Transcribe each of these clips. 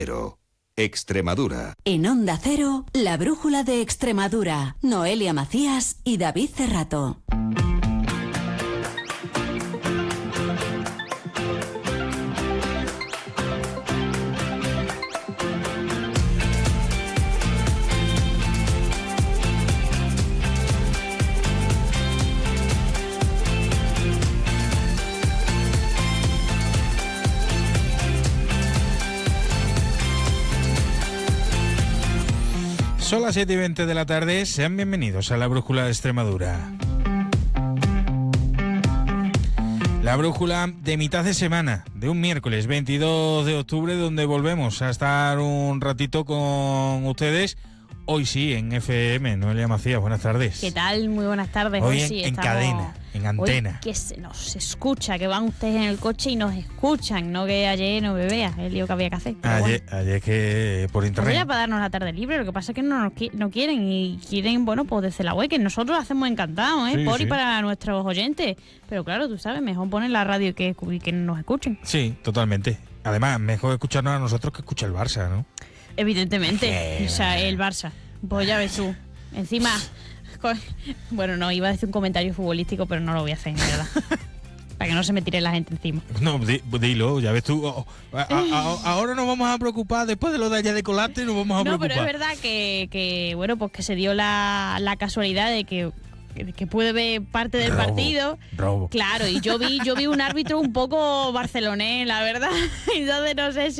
Extremadura. En Onda Cero, la brújula de Extremadura. Noelia Macías y David Cerrato. Son las 7:20 de la tarde, sean bienvenidos a la Brújula de Extremadura. La brújula de mitad de semana, de un miércoles 22 de octubre, donde volvemos a estar un ratito con ustedes. Hoy sí, en FM. Noelia Macías, buenas tardes. ¿Qué tal? Muy buenas tardes. Hoy sí en cadena, en antena. Hoy que se nos escucha, que van ustedes en el coche y nos escuchan, no que ayer no me veas, el lío que había que hacer. Ayer que por internet. Era para darnos la tarde libre, lo que pasa es que no quieren y quieren, bueno, pues desde la web, que nosotros lo hacemos encantados, Sí, por sí. y para nuestros oyentes. Pero claro, tú sabes, mejor poner la radio y que nos escuchen. Sí, totalmente. Además, mejor escucharnos a nosotros que escuchar el Barça, ¿no? Evidentemente, o sea, el Barça. Pues ya ves tú. Encima, bueno, no, iba a decir un comentario futbolístico, pero no lo voy a hacer, en verdad. Para que no se me tire la gente encima. No, dilo, ya ves tú. Ahora nos vamos a preocupar, después de lo de allá de Colate, nos vamos a preocupar. No, pero es verdad que bueno, pues que se dio la casualidad de que pude ver parte del partido. Robo. Claro, y yo vi un árbitro un poco barcelonés, la verdad. Entonces no sé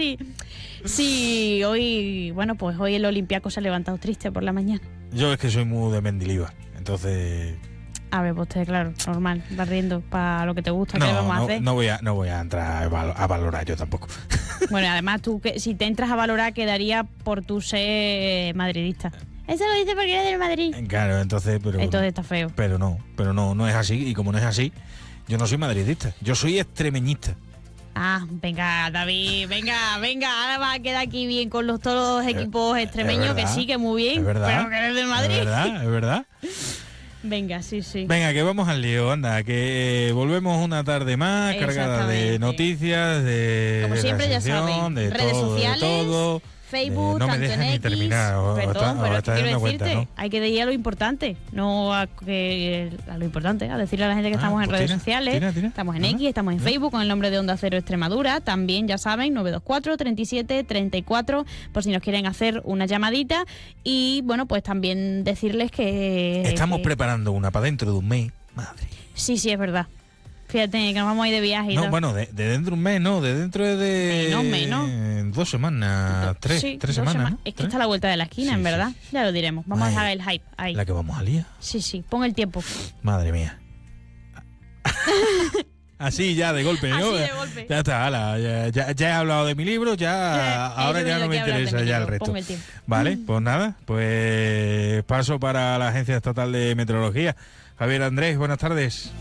si hoy, bueno, pues hoy el Olympiacos se ha levantado triste por la mañana. Yo es que soy muy de Mendilibar, entonces... A ver, pues usted, claro, normal, vas riendo para lo que te gusta, ¿qué le vamos a hacer? No voy a entrar a valorar yo tampoco. Bueno, además tú, que si te entras a valorar, quedaría por tu ser madridista. Eso lo dice porque eres del Madrid. Claro, entonces está feo. Pero no es así, y como no es así, yo no soy madridista, yo soy extremeñista. Ah, venga, David, venga, ahora va a quedar aquí bien con todos los equipos extremeños, que sí, que muy bien, es verdad, pero que eres del Madrid. Es verdad. Venga, sí. Venga, que vamos al lío, anda, que volvemos una tarde más cargada de noticias, de como siempre, ya sección, saben, de redes todo, sociales, de todo. Facebook, no me tanto dejas en ni X, terminar, perdón, pero es que quiero decirte, cuenta, ¿no? hay que ir a lo importante, no a lo importante, a decirle a la gente que estamos en redes sociales, tira. estamos en X, estamos en Facebook con el nombre de Onda Cero Extremadura, también ya saben, 924 37 34, por si nos quieren hacer una llamadita, y bueno, pues también decirles que... Estamos preparando una para dentro de un mes, madre. Sí, es verdad. Fíjate que nos vamos a ir de viaje y No, todo. bueno, de dentro de un mes, no, de dentro de... Menos. 2 semanas, tres semanas, ¿no? Es que está a la vuelta de la esquina, en verdad. Sí. Ya lo diremos. Vamos a dejar el hype ahí. La que vamos a liar. Sí, pon el tiempo. Madre mía. Así ya de golpe, ¿no? Así de golpe. Ya está, ya he hablado de mi libro, ahora ya no me interesa ya el resto. Pon el tiempo. Vale, pues nada, pues paso para la Agencia Estatal de Meteorología. Javier Andrés, buenas tardes.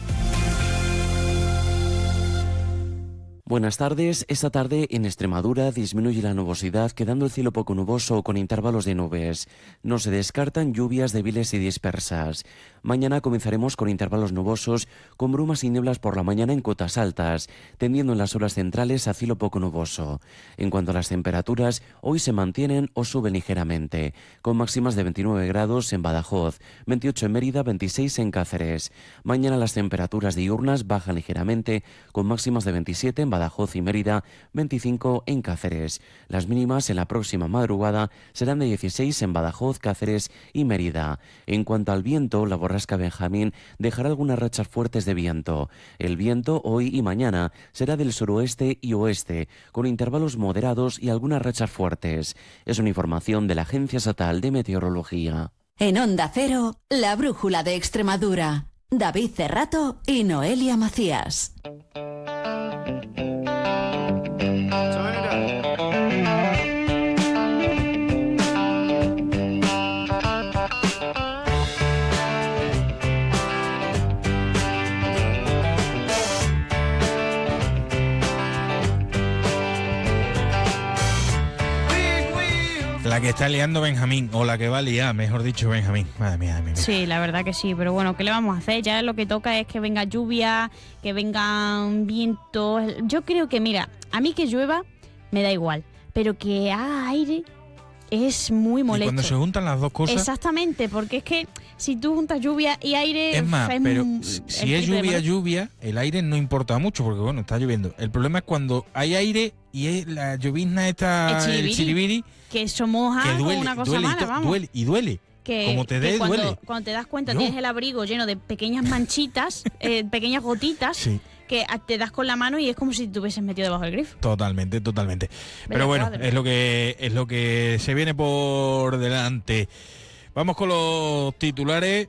Buenas tardes. Esta tarde en Extremadura disminuye la nubosidad, quedando el cielo poco nuboso o con intervalos de nubes. No se descartan lluvias débiles y dispersas. Mañana comenzaremos con intervalos nubosos, con brumas y nieblas por la mañana en cotas altas, tendiendo en las horas centrales a cielo poco nuboso. En cuanto a las temperaturas, hoy se mantienen o suben ligeramente, con máximas de 29 grados en Badajoz, 28 en Mérida, 26 en Cáceres. Mañana las temperaturas diurnas bajan ligeramente, con máximas de 27 en Badajoz y Mérida, 25 en Cáceres. Las mínimas en la próxima madrugada serán de 16 en Badajoz, Cáceres y Mérida. En cuanto al viento, la borrasca Benjamín dejará algunas rachas fuertes de viento. El viento hoy y mañana será del suroeste y oeste, con intervalos moderados y algunas rachas fuertes. Es una información de la Agencia Estatal de Meteorología. En Onda Cero, la brújula de Extremadura. David Cerrato y Noelia Macías. La que está liando Benjamín, o la que va a liar, mejor dicho, Benjamín. Madre mía. Sí, la verdad que sí, pero bueno, ¿qué le vamos a hacer? Ya lo que toca es que venga lluvia, que vengan vientos. Yo creo que, mira, a mí que llueva me da igual, pero que haga aire es muy molesto. Y cuando se juntan las dos cosas... Exactamente, porque es que si tú juntas lluvia y aire... Es más, pero si es lluvia, el aire no importa mucho, porque bueno, está lloviendo. El problema es cuando hay aire y es la llovizna el chiribiri, que eso moja que duele, como una cosa mala, vamos. Duele. Que, como te dé, duele. Cuando te das cuenta tienes el abrigo lleno de pequeñas manchitas, pequeñas gotitas, sí, que te das con la mano y es como si te hubieses metido debajo del grifo. Totalmente. Pero bueno, es lo que se viene por delante. Vamos con los titulares.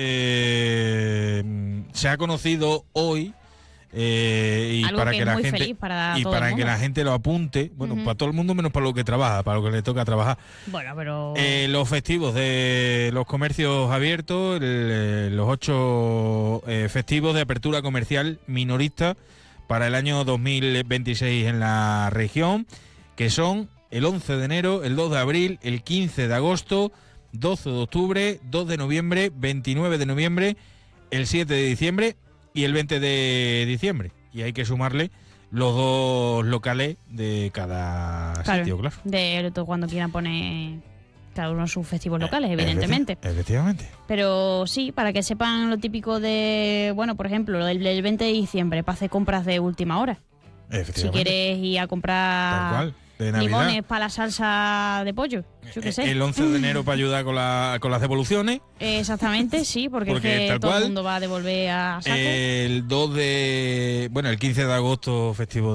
Se ha conocido hoy y algo para que que es la muy gente feliz para y todo para el que mundo. la gente lo apunte, bueno, para todo el mundo menos para lo que trabaja, para lo que le toca trabajar. Bueno, pero los festivos de los comercios abiertos, los 8 festivos de apertura comercial minorista para el año 2026 en la región, que son el 11 de enero, el 2 de abril, el 15 de agosto, 12 de octubre, 2 de noviembre, 29 de noviembre, el 7 de diciembre y el 20 de diciembre. Y hay que sumarle los 2 locales de cada sitio, claro. De cuando quieran poner cada uno sus festivos locales, evidentemente. Efectivamente. Pero sí, para que sepan lo típico de, bueno, por ejemplo, el 20 de diciembre, para hacer compras de última hora. Si quieres ir a comprar... Tal cual. De Navidad. Limones para la salsa de pollo, yo qué sé. El 11 de enero para ayudar con las devoluciones. Exactamente, sí, porque es que todo el mundo va a devolver a saco. El 15 de agosto, festivo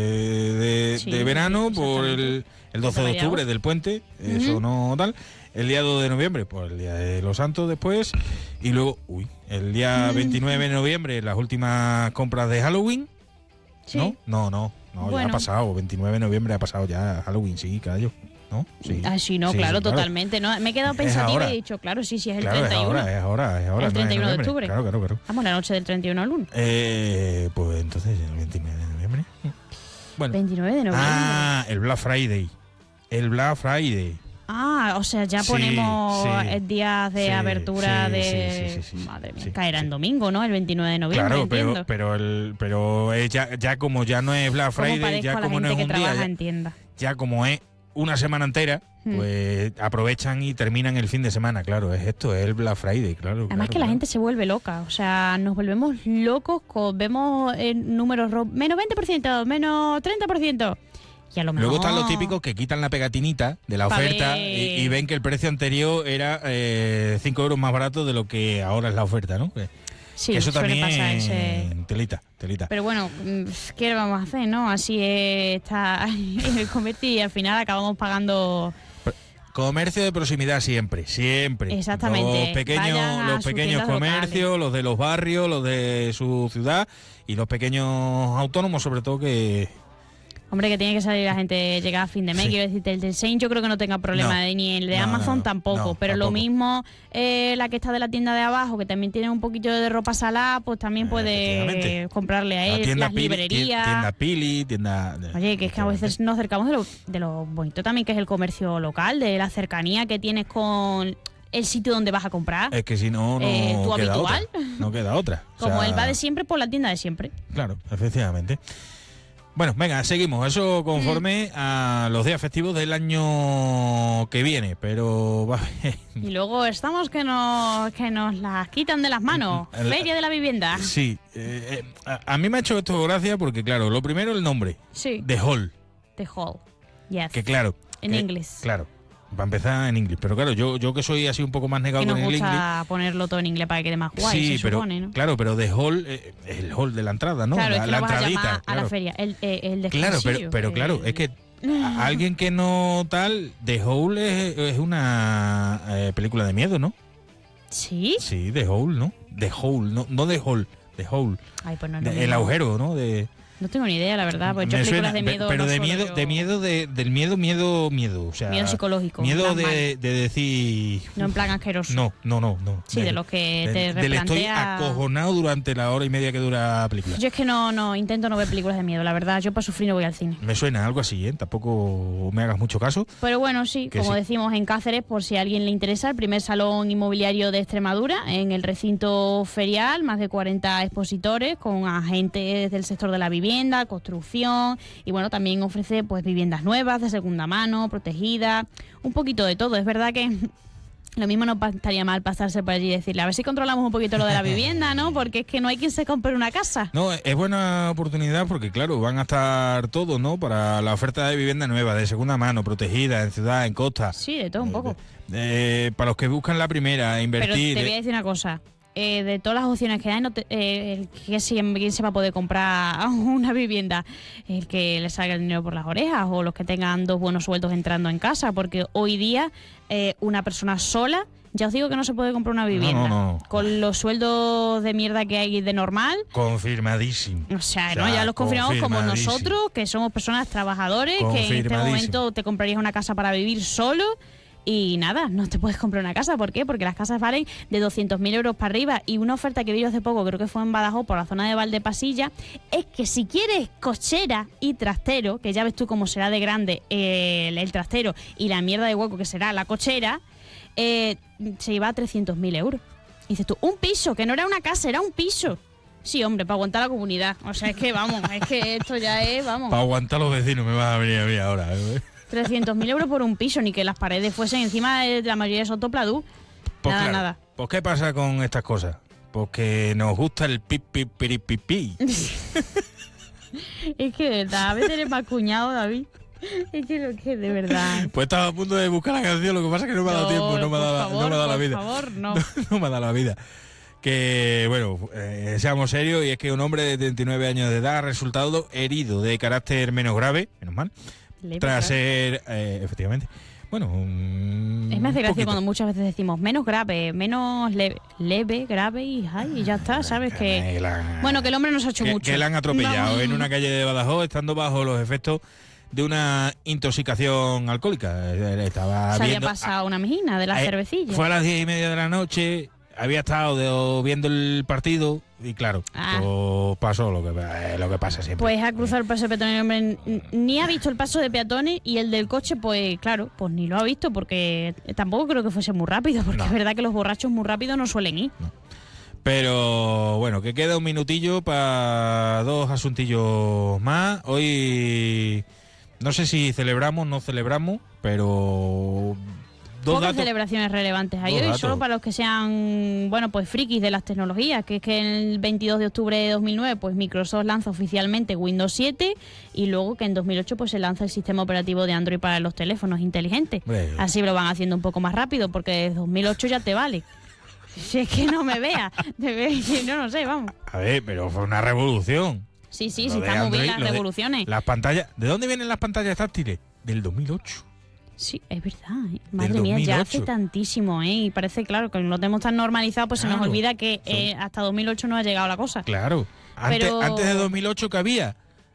de verano, por el 12 de octubre del puente, eso no tal. El día 2 de noviembre, pues el día de los Santos después. Y luego, el día 29 de noviembre, las últimas compras de Halloween. Sí. No, bueno. Ya ha pasado, 29 de noviembre ha pasado ya Halloween, sí, callo, ¿no? Sí. Sí, no, sí, claro, sí, totalmente. No, me he quedado pensativa y he dicho, claro, sí, es el 31. Es ahora. El 31 de octubre. Claro. Vamos, la noche del 31 al 1. Pues entonces, el 29 de noviembre. Bueno. 29 de noviembre. El Black Friday. O sea, ya ponemos días de abertura Sí. Madre mía, caerá en domingo, ¿no? El 29 de noviembre, claro, pero ya como ya no es Black Friday, ya como no es un día, ya como es una semana entera, pues aprovechan y terminan el fin de semana, claro, es el Black Friday, claro. Además que la gente se vuelve loca, o sea, nos volvemos locos, vemos números menos 20%, menos 30%. Y a lo mejor... Luego están los típicos que quitan la pegatinita de la oferta y ven que el precio anterior era 5 euros más barato de lo que ahora es la oferta, ¿no? Sí, que eso también pasar telita. Pero bueno, ¿qué vamos a hacer, no? Así está el comercio y al final acabamos pagando... Comercio de proximidad siempre. Exactamente. Los pequeños comercios, locales, los de los barrios, los de su ciudad y los pequeños autónomos, sobre todo que... Hombre, que tiene que salir la gente, llegar a fin de mes. Quiero decirte, el del Shein yo creo que no tenga problema, ni el de Amazon tampoco. Pero tampoco. Lo mismo, la que está de la tienda de abajo, que también tiene un poquito de ropa salada, pues también puede comprarle a él. Las librerías. Tienda Pili, tienda... Oye, que es que a veces nos acercamos de lo bonito también que es el comercio local, de la cercanía que tienes con... el sitio donde vas a comprar. Es que si no tu queda habitual. Otra. No queda otra. Como él va de siempre por la tienda de siempre. Claro, efectivamente. Bueno, venga, seguimos. Eso conforme a los días festivos del año que viene, pero va bien. Y luego estamos que nos las quitan de las manos. Feria de la Vivienda. Sí. A mí me ha hecho esto gracia porque, claro, lo primero el nombre. Sí. The Hall. The Hall. Yes. Que claro. En inglés. Claro. Para empezar en inglés, pero claro, yo que soy así un poco más negado con el inglés. Que nos gusta ponerlo todo en inglés para que quede más guay, sí, se supone, ¿no? Claro, pero The Hall es el hall de la entrada, ¿no? Claro, la entradita. A la feria, el claro, pero claro, es que a alguien que no tal, The Hall es una película de miedo, ¿no? ¿Sí? Sí, The Hall, ¿no? The Hall, no The Hall, The Hole. Ay, pues no, el agujero, ¿no? No tengo ni idea, la verdad, porque yo películas de miedo. Pero no del miedo, o sea. Miedo psicológico. Miedo de decir. No en plan asqueroso. No. Sí, de los que te replantea. Estoy acojonado durante la hora y media que dura la película. Yo es que no intento no ver películas de miedo, la verdad. Yo para sufrir no voy al cine. Me suena algo así, Tampoco me hagas mucho caso. Pero bueno, sí, como decimos en Cáceres, por si a alguien le interesa, el primer salón inmobiliario de Extremadura, en el recinto ferial, más de 40 expositores con agentes del sector de la vivienda vivienda, construcción, y bueno, también ofrece pues viviendas nuevas, de segunda mano, protegidas, un poquito de todo. Es verdad que lo mismo no estaría mal pasarse por allí y decirle, a ver si controlamos un poquito lo de la vivienda, ¿no? Porque es que no hay quien se compre una casa. No, es buena oportunidad porque, claro, van a estar todos, ¿no? Para la oferta de vivienda nueva, de segunda mano, protegida, en ciudad, en costa. Sí, de todo un poco. Para los que buscan la primera, invertir. Pero te voy a decir una cosa. De todas las opciones que hay, ¿quién se va a poder comprar una vivienda? El que le salga el dinero por las orejas o los que tengan 2 buenos sueldos entrando en casa, porque hoy día una persona sola, ya os digo que no se puede comprar una vivienda. No. Con los sueldos de mierda que hay de normal. Confirmadísimo. O sea, ¿no? Ya los confirmamos como nosotros, que somos personas trabajadores, que en este momento te comprarías una casa para vivir solo. Y nada, no te puedes comprar una casa. ¿Por qué? Porque las casas valen de 200.000 euros para arriba. Y una oferta que vi yo hace poco, creo que fue en Badajoz, por la zona de Valdepasilla, es que si quieres cochera y trastero, que ya ves tú cómo será de grande el trastero y la mierda de hueco que será la cochera, se iba a 300.000 euros. Y dices tú, un piso, que no era una casa, era un piso. Sí, hombre, para aguantar la comunidad. O sea, es que vamos, es que esto ya es, vamos. Para aguantar los vecinos me vas a venir a mí ahora, 300.000 euros por un piso, ni que las paredes fuesen encima de la mayoría de sotopladú. Pues nada, claro, nada. Pues ¿qué pasa con estas cosas? Pues que nos gusta el pi. Es que de verdad, a veces eres más cuñado, David. Es que de verdad. Pues estaba a punto de buscar la canción, lo que pasa es que no me ha dado tiempo, no me ha dado la vida. Por favor, no. No me ha dado la vida. Que, bueno, seamos serios, y es que un hombre de 39 años de edad ha resultado herido de carácter menos grave, menos mal, tras ser, efectivamente, bueno, es más de gracia cuando muchas veces decimos menos grave, menos leve, grave y ya está, ¿sabes? Que bueno, que el hombre nos ha hecho mucho. Que le han atropellado en una calle de Badajoz, estando bajo los efectos de una intoxicación alcohólica. Se había pasado una mejina de la cervecilla. Fue a las 10:30 de la noche. Había estado viendo el partido y claro, pues pasó lo que pasa siempre. Pues ha cruzado el paso de peatones, hombre, ni ha visto el paso de peatones, y el del coche, pues claro, pues ni lo ha visto, porque tampoco creo que fuese muy rápido, porque es verdad que los borrachos muy rápido no suelen ir. No. Pero bueno, que queda un minutillo para 2 asuntillos más. Hoy no sé si celebramos, no celebramos, pero... Pocas celebraciones relevantes hay hoy, solo para los que sean, bueno, pues frikis de las tecnologías, que es que el 22 de octubre de 2009 pues Microsoft lanza oficialmente Windows 7, y luego que en 2008 pues se lanza el sistema operativo de Android para los teléfonos inteligentes. Así lo van haciendo un poco más rápido, porque desde 2008 ya te vale. Si es que no me veas, no sé, vamos. A ver, pero fue una revolución. Sí, están muy bien las revoluciones. Las pantallas, ¿de dónde vienen las pantallas táctiles? Del 2008. Sí, es verdad. Madre mía, ya hace tantísimo, y parece, claro, que lo tenemos tan normalizado, pues se nos olvida que hasta 2008 no ha llegado la cosa. Claro. Antes de 2008 que había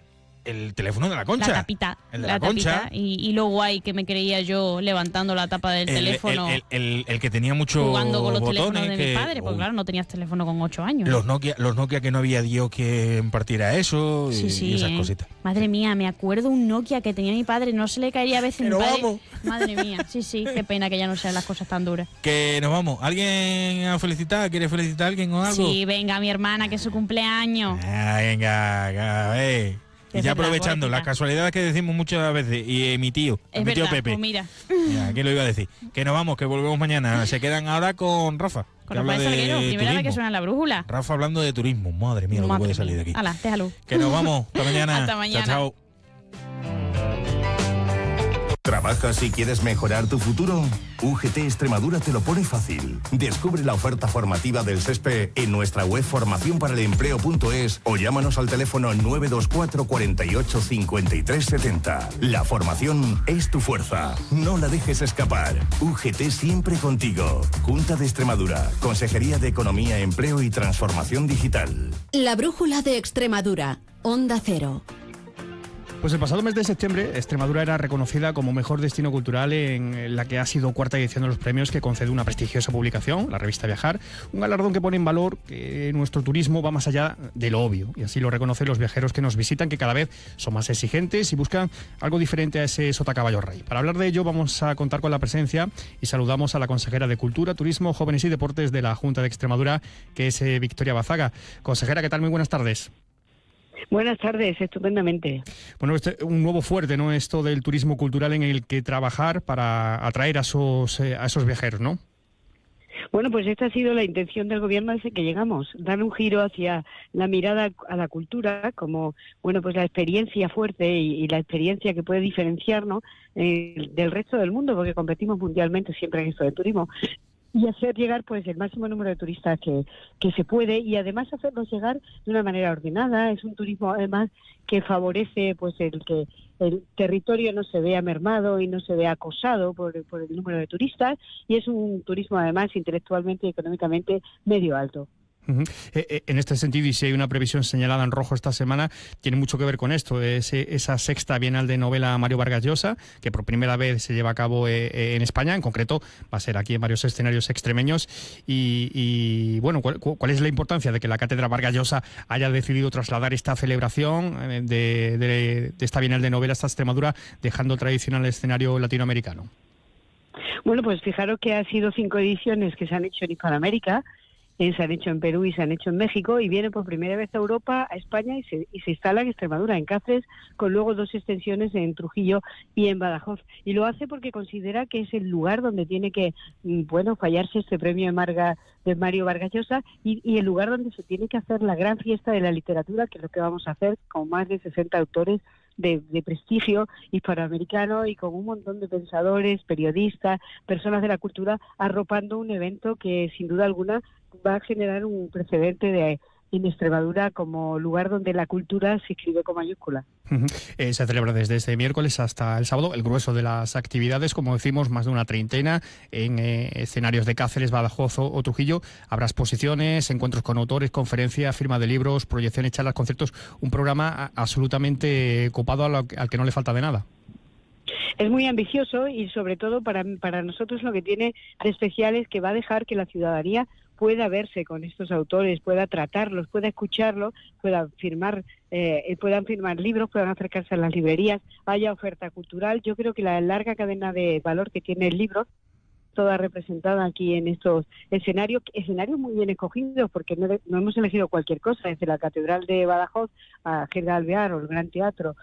el teléfono de la concha. La tapita. El de la concha. Y lo guay que me creía yo levantando la tapa del teléfono. El que tenía mucho jugando con los botones, teléfonos de mi padre, porque claro, no tenías teléfono con 8 años. Los Nokia que no había Dios que partiera eso y esas cositas. Madre mía, me acuerdo un Nokia que tenía mi padre, no se le caería a veces mi padre. Vamos. Madre mía, sí, qué pena que ya no sean las cosas tan duras. Que nos vamos. ¿Alguien a felicitar? ¿Quiere felicitar a alguien o algo? Sí, venga, mi hermana, que es su cumpleaños. Venga, a ver. Y ya aprovechando las casualidades que decimos muchas veces, y mi tío Pepe. Pues mira, ¿quién lo iba a decir? Que nos vamos, que volvemos mañana. Se quedan ahora con Rafa. Con Rafael Salguero, primera vez que suena la brújula. Rafa hablando de turismo. Madre mía, lo que puede salir de aquí. Hala, déjalo. Que nos vamos. Hasta mañana. Hasta mañana. Chao. ¿Trabajas y quieres mejorar tu futuro? UGT Extremadura te lo pone fácil. Descubre la oferta formativa del SESPE en nuestra web formacionparalempleo.es o llámanos al teléfono 924 48 53 70. La formación es tu fuerza. No la dejes escapar. UGT siempre contigo. Junta de Extremadura. Consejería de Economía, Empleo y Transformación Digital. La brújula de Extremadura. Onda Cero. Pues el pasado mes de septiembre, Extremadura era reconocida como mejor destino cultural en la que ha sido 4ª edición de los premios que concede una prestigiosa publicación, la revista Viajar, un galardón que pone en valor que nuestro turismo va más allá de lo obvio, y así lo reconocen los viajeros que nos visitan, que cada vez son más exigentes y buscan algo diferente a ese sotacaballo rey. Para hablar de ello vamos a contar con la presencia y saludamos a la consejera de Cultura, Turismo, Jóvenes y Deportes de la Junta de Extremadura, que es Victoria Bazaga. Consejera, ¿qué tal? Muy buenas tardes. Buenas tardes, estupendamente. Bueno, un nuevo fuerte, ¿no? Esto del turismo cultural en el que trabajar para atraer a esos viajeros, ¿no? Bueno, pues esta ha sido la intención del gobierno desde que llegamos, dar un giro hacia la mirada a la cultura como, bueno, pues la experiencia fuerte y la experiencia que puede diferenciarnos del resto del mundo, porque competimos mundialmente siempre en esto del turismo. Y hacer llegar pues el máximo número de turistas que se puede, y además hacerlos llegar de una manera ordenada. Es un turismo además que favorece pues el que el territorio no se vea mermado y no se vea acosado por el número de turistas, y es un turismo además intelectualmente y económicamente medio alto. En este sentido, y si hay una previsión señalada en rojo esta semana, tiene mucho que ver con esto, esa sexta Bienal de Novela Mario Vargas Llosa, que por primera vez se lleva a cabo en España, en concreto va a ser aquí en varios escenarios extremeños, y bueno, ¿cuál es la importancia de que la Cátedra Vargas Llosa haya decidido trasladar esta celebración de esta Bienal de Novela hasta Extremadura, dejando el tradicional escenario latinoamericano? Bueno, pues fijaros que ha sido 5 ediciones que se han hecho en Hispanoamérica, se han hecho en Perú y se han hecho en México, y vienen por primera vez a Europa, a España, y se instala en Extremadura, en Cáceres, con luego 2 extensiones en Trujillo y en Badajoz. Y lo hace porque considera que es el lugar donde tiene que, fallarse este premio de Mario Vargas Llosa, y el lugar donde se tiene que hacer la gran fiesta de la literatura, que es lo que vamos a hacer con más de 60 autores de prestigio hispanoamericano, y con un montón de pensadores, periodistas, personas de la cultura, arropando un evento que sin duda alguna va a generar un precedente en Extremadura como lugar donde la cultura se escribe con mayúsculas. Se celebra desde este miércoles hasta el sábado el grueso de las actividades, como decimos, más de una treintena en escenarios de Cáceres, Badajoz o Trujillo. Habrá exposiciones, encuentros con autores, conferencias, firma de libros, proyecciones, charlas, conciertos, un programa absolutamente copado al que no le falta de nada. Es muy ambicioso, y sobre todo para nosotros lo que tiene de especial es que va a dejar que la ciudadanía pueda verse con estos autores, pueda tratarlos, pueda escucharlos, puedan firmar libros, puedan acercarse a las librerías, haya oferta cultural. Yo creo que la larga cadena de valor que tiene el libro, toda representada aquí en estos escenarios muy bien escogidos, porque no hemos elegido cualquier cosa, desde la Catedral de Badajoz a Gerda Alvear o el Gran Teatro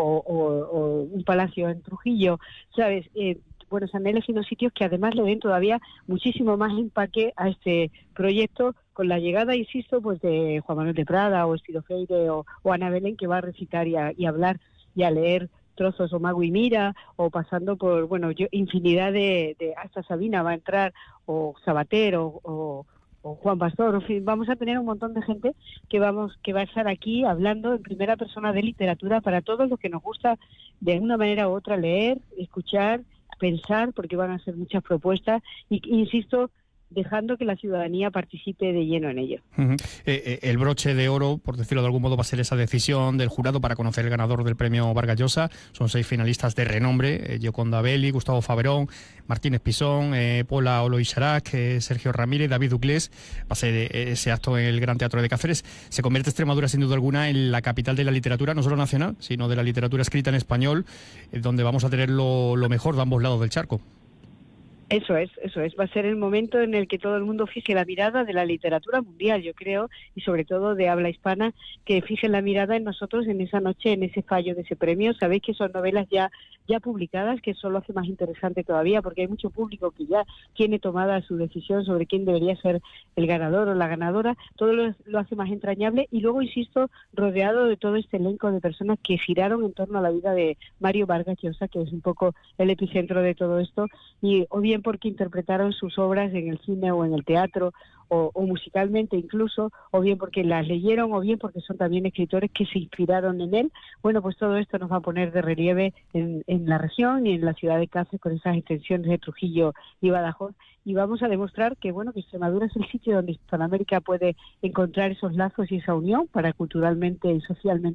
o un palacio en Trujillo, ¿sabes? Se han elegido sitios que además le den todavía muchísimo más empaque a este proyecto, con la llegada, insisto, pues de Juan Manuel de Prada o Estilo Freire o Ana Belén, que va a recitar y a hablar y a leer trozos, o Mago y Mira, o pasando por, infinidad de hasta Sabina va a entrar, o Sabater, o Juan Pastor. En fin, vamos a tener un montón de gente que va a estar aquí hablando en primera persona de literatura para todos los que nos gusta de una manera u otra leer, escuchar, pensar, porque van a ser muchas propuestas, y insisto, dejando que la ciudadanía participe de lleno en ello. El broche de oro, por decirlo de algún modo, va a ser esa decisión del jurado para conocer el ganador del premio Vargas Llosa. Son 6 finalistas de renombre: Gioconda Belli, Gustavo Faberón, Martínez Pisón, Paula Oloixarac, Sergio Ramírez, David Duclés. Va a ser ese acto en el Gran Teatro de Cáceres. Se convierte Extremadura, sin duda alguna, en la capital de la literatura, no solo nacional, sino de la literatura escrita en español, donde vamos a tener lo mejor de ambos lados del charco. Eso es. Va a ser el momento en el que todo el mundo fije la mirada de la literatura mundial, yo creo, y sobre todo de habla hispana, que fijen la mirada en nosotros en esa noche, en ese fallo de ese premio. Sabéis que son novelas ya publicadas, que eso lo hace más interesante todavía, porque hay mucho público que ya tiene tomada su decisión sobre quién debería ser el ganador o la ganadora. Todo lo hace más entrañable, y luego, insisto, rodeado de todo este elenco de personas que giraron en torno a la vida de Mario Vargas Llosa, que es un poco el epicentro de todo esto, y o bien porque interpretaron sus obras en el cine o en el teatro, o musicalmente incluso, o bien porque las leyeron, o bien porque son también escritores que se inspiraron en él. Bueno, pues todo esto nos va a poner de relieve en la región y en la ciudad de Cáceres, con esas extensiones de Trujillo y Badajoz, y vamos a demostrar que Extremadura es el sitio donde Hispanoamérica puede encontrar esos lazos y esa unión para culturalmente y socialmente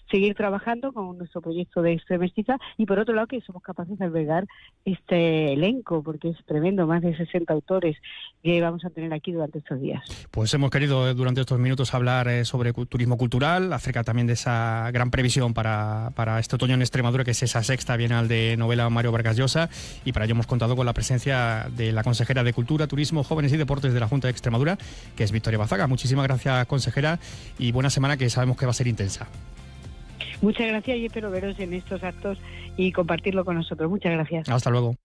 seguir trabajando con nuestro proyecto de Extremestiza y por otro lado que somos capaces de albergar este elenco, porque es tremendo, más de 60 autores que vamos a tener aquí durante estos días. Pues hemos querido durante estos minutos hablar sobre turismo cultural, acerca también de esa gran previsión para este otoño en Extremadura, que es esa sexta Bienal de Novela Mario Vargas Llosa, y para ello hemos contado con la presencia de la consejera de Cultura, Turismo, Jóvenes y Deportes de la Junta de Extremadura, que es Victoria Bazaga. Muchísimas gracias, consejera, y buena semana, que sabemos que va a ser intensa. Muchas gracias y espero veros en estos actos y compartirlo con nosotros. Muchas gracias. Hasta luego.